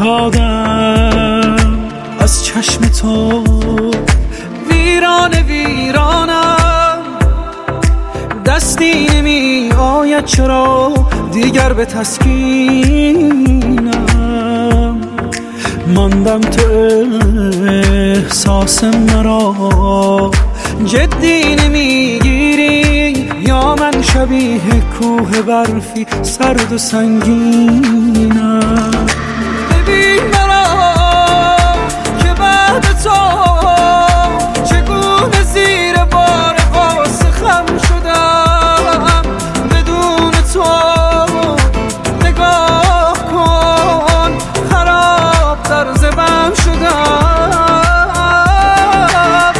افتادم از چشم تو، ویرانم، دستی نمی آید چرا دیگر به تسکینم. ماندم تو احساس مرا جدی نمیگیری، یا من شبیه کوه برفی سرد و سنگینم. ببین مرا که بعد تو چگونه زیر بار غصه خم شدم. بدون تو نگاه کن خراب در زبم شدم.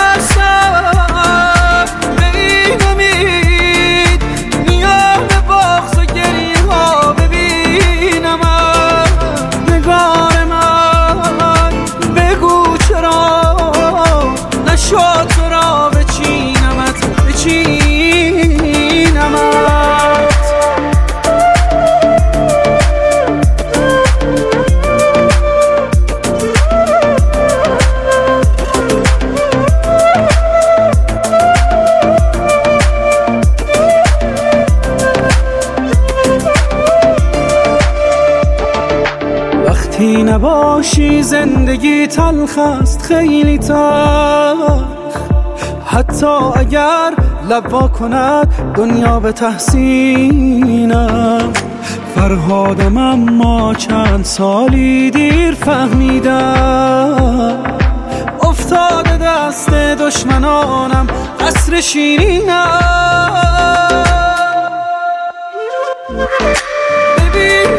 نشستم به این امید میان بغض و گریه ها ببینم نگار من. بگو چرا نشد تو را بچینمت. وقتی نباشی زندگی تلخ است، خیلی تلخ. حتی اگر لب وا کند دنیا به تحسینم. فرهادم اما چند سالی دیر فهمیدم، افتاده دست دشمنانم قصر شیرینم. ببین